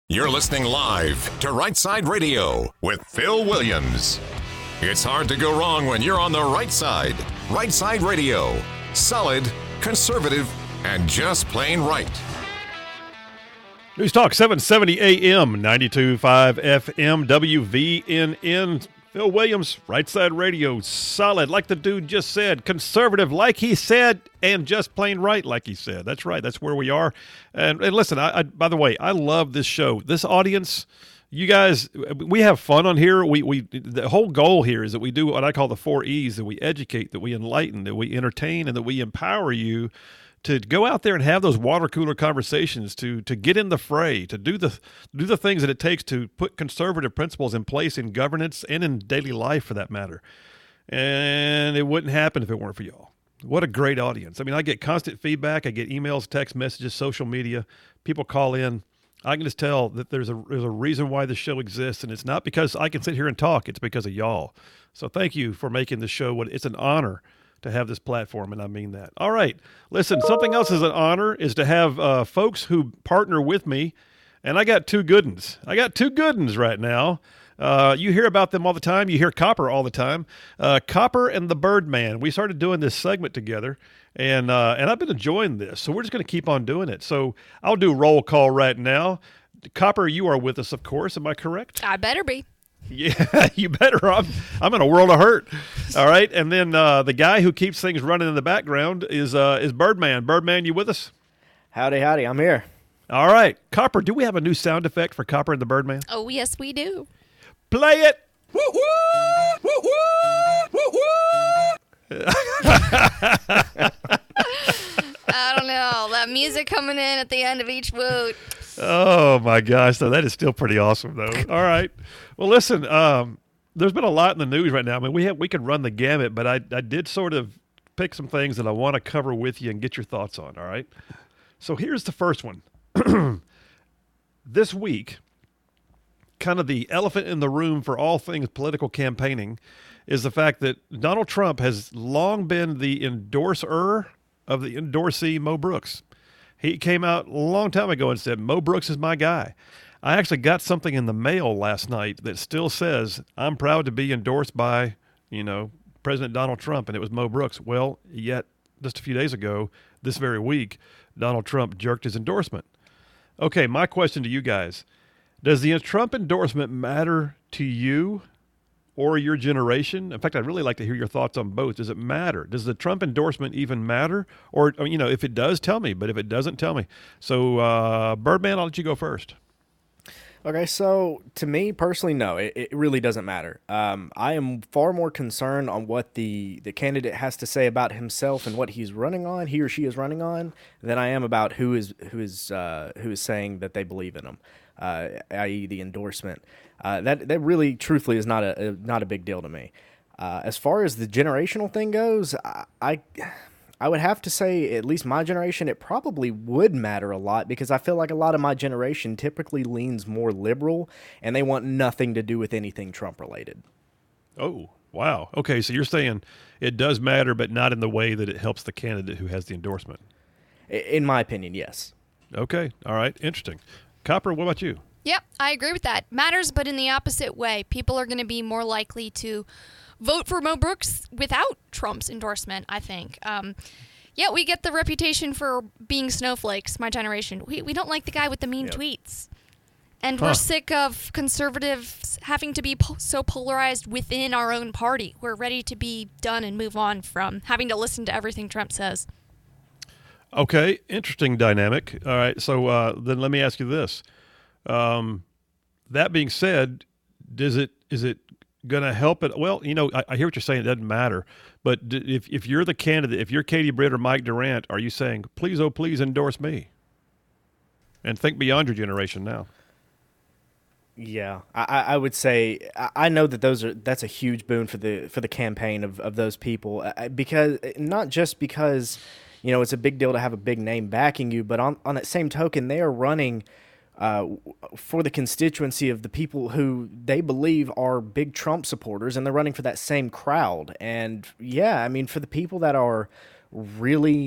You're listening live to Right Side Radio with Phil Williams. It's hard to go wrong when you're on the right side. Right Side Radio. Solid, conservative, and just plain right. News Talk 770 AM, 92.5 FM, WVNN. Phil Williams, Right Side Radio, solid, like the dude just said, conservative, like he said, and just plain right, like he said. That's right. That's where we are. And listen, I by the way, I love this show. This audience, you guys, we have fun on here. We the whole goal here is that we do what I call the 4 E's, that we educate, that we enlighten, that we entertain, and that we empower you to go out there and have those water cooler conversations, to get in the fray, to do the things that it takes to put conservative principles in place in governance and in daily life, for that matter. And it wouldn't happen if it weren't for y'all. What a great audience. I mean, I get constant feedback. I get emails, text messages, social media. People call in. I can just tell that there's a reason why the show exists, and it's not because I can sit here and talk. It's because of y'all. So thank you for making the show what it's an honor to have this platform, and I mean that. All right. Listen, something else is an honor is to have folks who partner with me, and I got two good ones. Right now. You hear about them all the time. You hear Copper all the time. Copper and the Birdman. We started doing this segment together, and I've been enjoying this, so we're just going to keep on doing it. So I'll do roll call right now. Copper, you are with us, of course. Am I correct? I better be. Yeah, you better. I'm in a world of hurt. All right, and then the guy who keeps things running in the background is Birdman. Birdman, you with us? Howdy, I'm here. All right, Copper. Do we have a new sound effect for Copper and the Birdman? Oh, yes, we do. Play it. Woo woo! Woo woo! Woo woo! I don't know. That music coming in at the end of each woot. Oh my gosh! So that is still pretty awesome, though. All right. Well, listen. There's been a lot in the news right now. I mean, we could run the gamut, but I did sort of pick some things that I want to cover with you and get your thoughts on. All right. So here's the first one. This week, kind of the elephant in the room for all things political campaigning is the fact that Donald Trump has long been the endorser of the endorsee Mo Brooks. He came out a long time ago and said, Mo Brooks is my guy. I actually got something in the mail last night that still says, I'm proud to be endorsed by, President Donald Trump, and it was Mo Brooks. Well, yet just a few days ago, this very week, Donald Trump jerked his endorsement. Okay, my question to you guys, does the Trump endorsement matter to you or your generation? In fact, I'd really like to hear your thoughts on both. Does it matter? Does the Trump endorsement even matter? Or, if it does, tell me. But if it doesn't, tell me. So, Birdman, I'll let you go first. Okay, so to me personally, no, it really doesn't matter. I am far more concerned on what the candidate has to say about himself and what he or she is running on, than I am about who is saying that they believe in him, i.e. the endorsement. That really, truthfully, is not a big deal to me. As far as the generational thing goes, I would have to say, at least my generation, it probably would matter a lot, because I feel like a lot of my generation typically leans more liberal, and they want nothing to do with anything Trump related. Oh, wow. Okay, so you're saying it does matter, but not in the way that it helps the candidate who has the endorsement. In my opinion, yes. Okay, all right, interesting. Copper, what about you? Yep, I agree with that. Matters, but in the opposite way. People are going to be more likely to vote for Mo Brooks without Trump's endorsement, I think. Yeah, we get the reputation for being snowflakes, my generation. We don't like the guy with the mean tweets. And we're sick of conservatives having to be so polarized within our own party. We're ready to be done and move on from having to listen to everything Trump says. Okay, interesting dynamic. All right, so then let me ask you this. That being said, is it going to help it? Well, I hear what you're saying. It doesn't matter. But if you're the candidate, if you're Katie Britt or Mike Durant, are you saying, please, oh, please endorse me? And think beyond your generation now. Yeah, I would say I know that that's a huge boon for the campaign of those people, because not just because it's a big deal to have a big name backing you, but on that same token, they are running for the constituency of the people who they believe are big Trump supporters, and they're running for that same crowd. And yeah, I mean, for the people that are really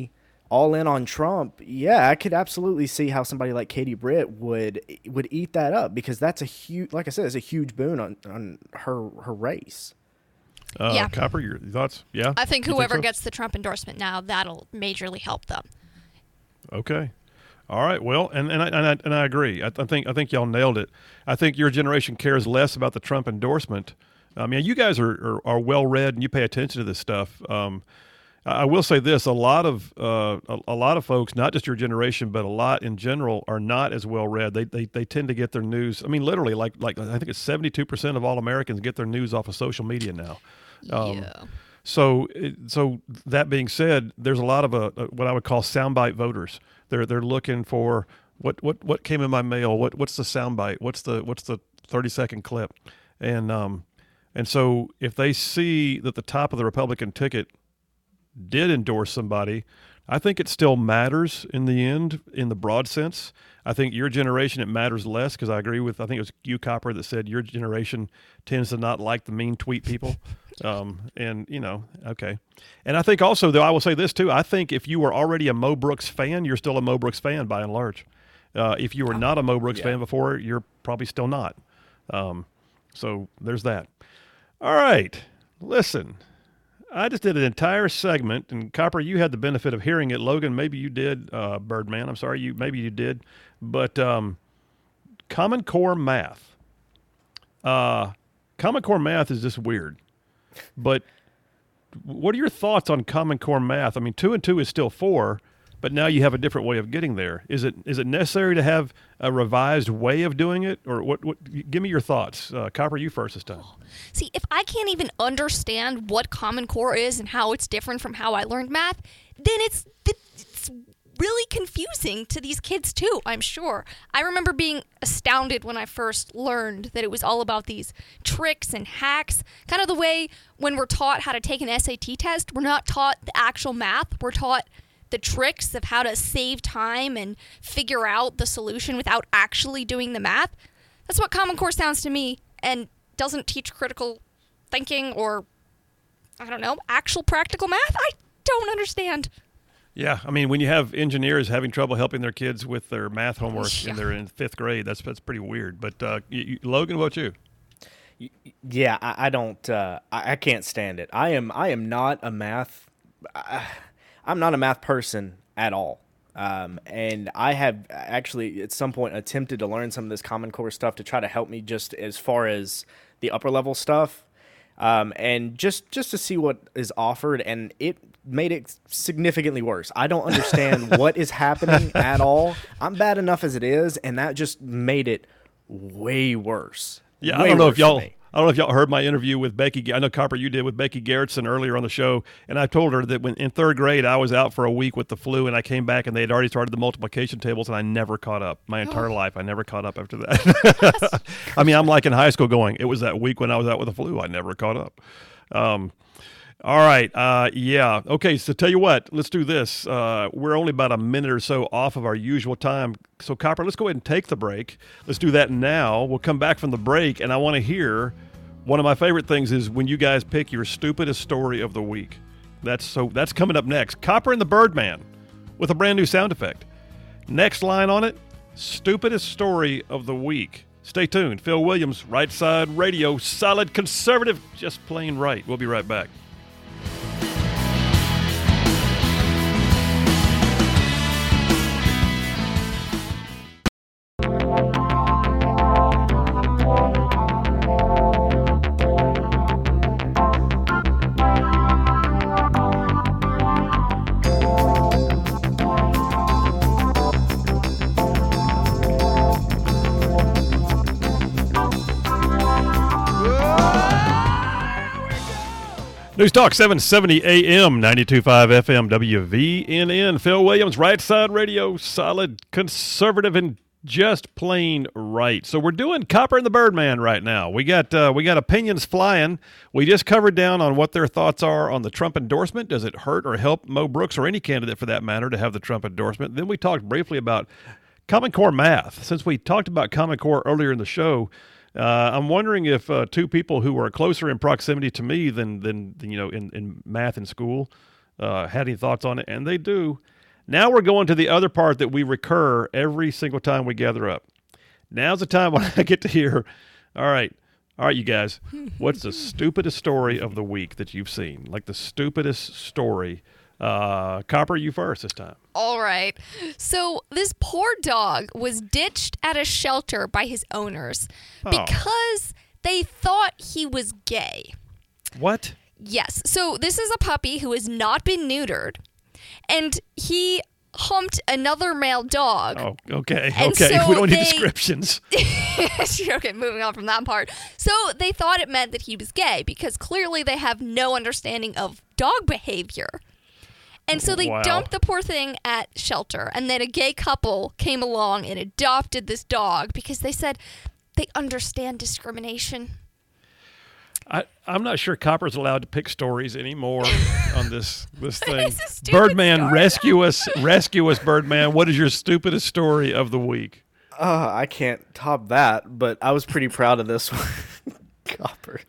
all in on Trump, yeah, I could absolutely see how somebody like Katie Britt would eat that up, because that's a huge, like I said, it's a huge boon on her race. Yeah. Copper, your thoughts? Yeah, I think You whoever so? gets the Trump endorsement now, that'll majorly help them. Okay. All right. Well, and I agree. I think y'all nailed it. I think your generation cares less about the Trump endorsement. I mean, you guys are well read and you pay attention to this stuff. I will say this: a lot of folks, not just your generation, but a lot in general, are not as well read. They tend to get their news. I mean, literally, like I think it's 72% of all Americans get their news off of social media now. Yeah. So that being said, there's a lot of what I would call soundbite voters. They're looking for what came in my mail. What's the soundbite? What's the 30-second clip? And so if they see that the top of the Republican ticket did endorse somebody, I think it still matters in the end, in the broad sense. I think your generation, it matters less, because I agree with, I think it was you, Copper, that said your generation tends to not like the mean tweet people. And, okay. And I think also, though, I will say this too, I think if you were already a Mo Brooks fan, you're still a Mo Brooks fan by and large. If you were not a Mo Brooks fan before, you're probably still not. So there's that. All right. Listen. I just did an entire segment, and Copper, you had the benefit of hearing it. Logan, maybe you did. Birdman, I'm sorry, maybe you did. But Common Core math. Common Core math is just weird. But what are your thoughts on Common Core math? I mean, 2 and 2 is still 4, but now you have a different way of getting there. Is it necessary to have a revised way of doing it, or what? Give me your thoughts. Copper, you first this time. See, if I can't even understand what Common Core is and how it's different from how I learned math, then it's really confusing to these kids too, I'm sure. I remember being astounded when I first learned that it was all about these tricks and hacks, kind of the way when we're taught how to take an SAT test, we're not taught the actual math, we're taught the tricks of how to save time and figure out the solution without actually doing the math. That's what Common Core sounds to me, and doesn't teach critical thinking or, I don't know, actual practical math. I don't understand. Yeah, I mean, when you have engineers having trouble helping their kids with their math homework and they're in 5th grade, that's pretty weird. But Logan, what about you? Yeah, I don't. I can't stand it. I am not a math. I'm not a math person at all. And I have actually at some point attempted to learn some of this Common Core stuff to try to help me just as far as the upper level stuff, and just to see what is offered, and it made it significantly worse. I don't understand what is happening at all. I'm bad enough as it is, and that just made it way worse. Yeah, I don't know if y'all heard my interview with Becky. I know, Copper, you did, with Becky Garrettson earlier on the show, and I told her that when in 3rd grade I was out for a week with the flu, and I came back and they had already started the multiplication tables, and I never caught up. My entire life, I never caught up after that. I mean, I'm like in high school going, it was that week when I was out with the flu, I never caught up. All right. Yeah. Okay. So tell you what, let's do this. We're only about a minute or so off of our usual time. So Copper, let's go ahead and take the break. Let's do that now. We'll come back from the break, and I want to hear, one of my favorite things is when you guys pick your stupidest story of the week. That's coming up next. Copper and the Birdman with a brand new sound effect. Next line on it, stupidest story of the week. Stay tuned. Phil Williams, Right Side Radio, solid conservative, just plain right. We'll be right back. News Talk 770 AM, 92.5 FM, WVNN. Phil Williams, Right Side Radio, solid conservative and just plain right. So we're doing Copper and the Birdman right now. We got opinions flying. We just covered down on what their thoughts are on the Trump endorsement. Does it hurt or help Mo Brooks, or any candidate for that matter, to have the Trump endorsement? Then we talked briefly about Common Core math. Since we talked about Common Core earlier in the show, I'm wondering if two people who are closer in proximity to me than in math in school had any thoughts on it, and they do. Now we're going to the other part that we recur every single time we gather up. Now's the time when I get to hear, all right, you guys, what's the stupidest story of the week that you've seen? Like the stupidest story. Copper, you first this time. All right. So this poor dog was ditched at a shelter by his owners because they thought he was gay. What? Yes. So this is a puppy who has not been neutered, and he humped another male dog. Oh, okay. And okay. so We don't need descriptions. Okay, moving on from that part. So they thought it meant that he was gay because clearly they have no understanding of dog behavior. And so they dumped the poor thing at shelter, and then a gay couple came along and adopted this dog because they said they understand discrimination. I'm not sure Copper's allowed to pick stories anymore on this thing. It's a stupid Birdman, story. rescue us, Birdman. What is your stupidest story of the week? I can't top that, but I was pretty proud of this one. Copper.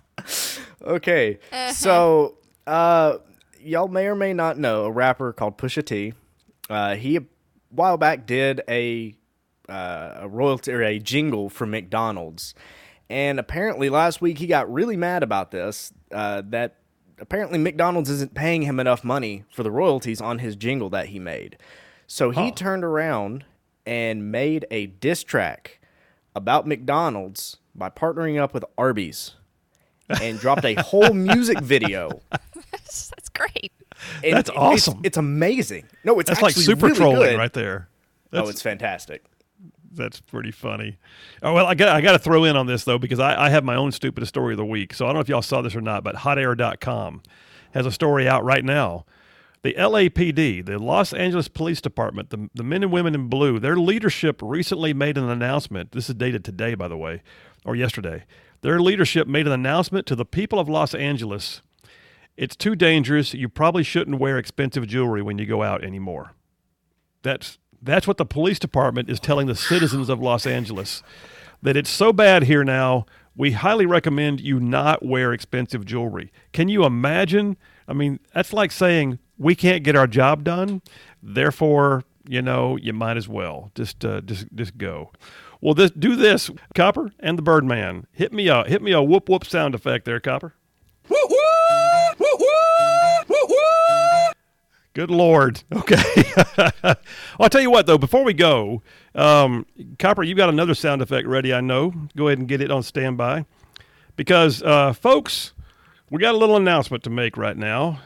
Okay, so y'all may or may not know a rapper called Pusha T. He a while back did a royalty or a jingle for McDonald's. And apparently last week he got really mad about this, that apparently McDonald's isn't paying him enough money for the royalties on his jingle that he made. So he turned around and made a diss track about McDonald's by partnering up with Arby's and dropped a whole music video. That's great. And That's awesome. It's amazing. No, it's That's like actually super really trolling good. right there. It's fantastic. That's pretty funny. Oh, well, I got to throw in on this, though, because I have my own stupidest story of the week. So I don't know if y'all saw this or not, but hotair.com has a story out right now. The LAPD, the Los Angeles Police Department, the men and women in blue, their leadership recently made an announcement. This is dated today, by the way, or yesterday. Their leadership made an announcement to the people of Los Angeles. It's too dangerous. You probably shouldn't wear expensive jewelry when you go out anymore. That's what the police department is telling the citizens of Los Angeles, that it's so bad here now, we highly recommend you not wear expensive jewelry. Can you imagine? I mean, that's like saying we can't get our job done, therefore, you might as well just go. Well, do this, Copper and the Birdman. Hit me a whoop whoop sound effect there, Copper. Whoop whoop! Whoop whoop! Whoop whoop! Good Lord. Okay. Well, I'll tell you what, though, before we go, Copper, you've got another sound effect ready, I know. Go ahead and get it on standby. Because, folks, we got a little announcement to make right now.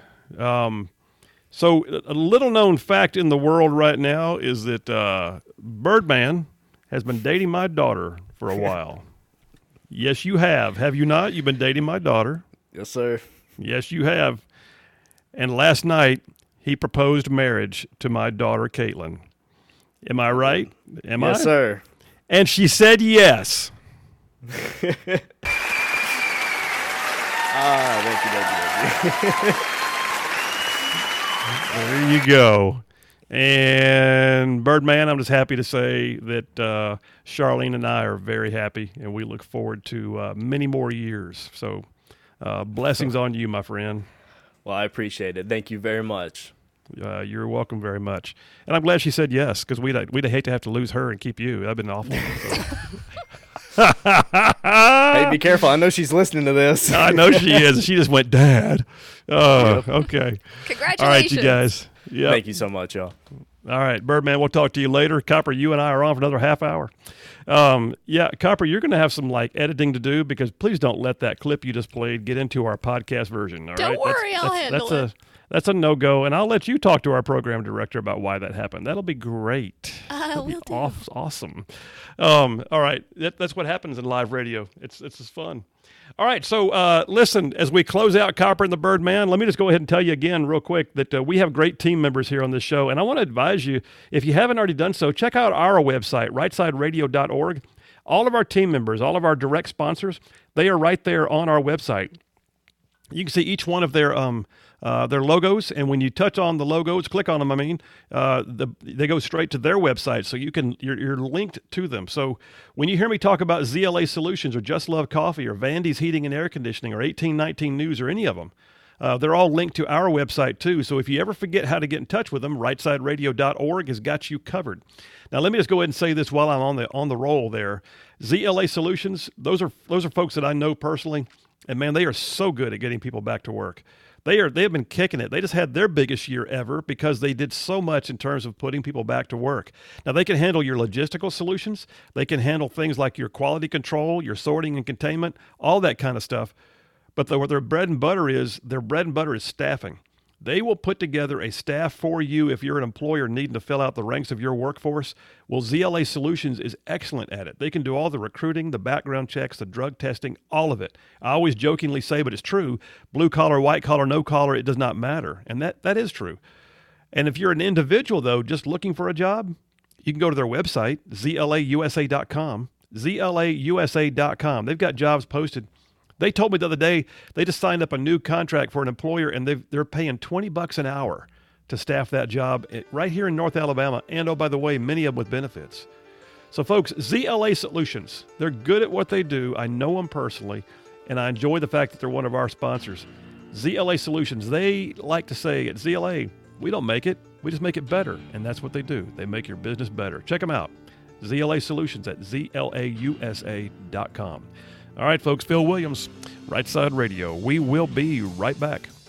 So a little-known fact in the world right now is that Birdman has been dating my daughter for a while. Yes, you have. Have you not? You've been dating my daughter. Yes, sir. Yes, you have. And last night, he proposed marriage to my daughter, Caitlin. Am I right? Yes, sir. And she said yes. Thank you. There you go. And Birdman, I'm just happy to say that Charlene and I are very happy, and we look forward to many more years. So blessings on you, my friend. Well, I appreciate it. Thank you very much. You're welcome very much. And I'm glad she said yes, because we'd hate to have to lose her and keep you. That'd been awful. Hey, be careful. I know she's listening to this. I know she is. She just went, Dad. Okay. Congratulations. All right, you guys. Yep. Thank you so much, y'all. All right, Birdman, we'll talk to you later. Copper, you and I are on for another half hour. Copper, you're going to have some editing to do, because please don't let that clip you just played get into our podcast version. All Don't right? worry, I'll handle it. That's a no-go, and I'll let you talk to our program director about why that happened. That'll be great. Will do. Awesome. All right, that's what happens in live radio. It's just fun. All right, so listen, as we close out Copper and the Birdman, let me just go ahead and tell you again real quick that we have great team members here on this show, and I want to advise you, if you haven't already done so, check out our website, rightsideradio.org. All of our team members, all of our direct sponsors, they are right there on our website. You can see each one of their logos, and when you touch on the logos, click on them, they go straight to their website, so you're linked to them. So when you hear me talk about ZLA Solutions or Just Love Coffee or Vandy's Heating and Air Conditioning or 1819 News or any of them, They're all linked to our website, too. So if you ever forget how to get in touch with them, rightsideradio.org has got you covered. Now, let me just go ahead and say this while I'm on the roll there. ZLA Solutions, those are folks that I know personally, and, man, they are so good at getting people back to work. They have been kicking it. They just had their biggest year ever because they did so much in terms of putting people back to work. Now, they can handle your logistical solutions. They can handle things like your quality control, your sorting and containment, all that kind of stuff. But what their bread and butter is staffing. They will put together a staff for you if you're an employer needing to fill out the ranks of your workforce. Well, ZLA Solutions is excellent at it. They can do all the recruiting, the background checks, the drug testing, all of it. I always jokingly say, but it's true, blue collar, white collar, no collar, it does not matter. And that is true. And if you're an individual, though, just looking for a job, you can go to their website, zlausa.com, zlausa.com. They've got jobs posted. They told me the other day they just signed up a new contract for an employer, and they're paying $20 an hour to staff that job right here in North Alabama. And, oh, by the way, many of them with benefits. So, folks, ZLA Solutions, they're good at what they do. I know them personally, and I enjoy the fact that they're one of our sponsors. ZLA Solutions, they like to say at ZLA, we don't make it, we just make it better. And that's what they do. They make your business better. Check them out. ZLA Solutions at zlausa.com. All right, folks, Phil Williams, Right Side Radio. We will be right back.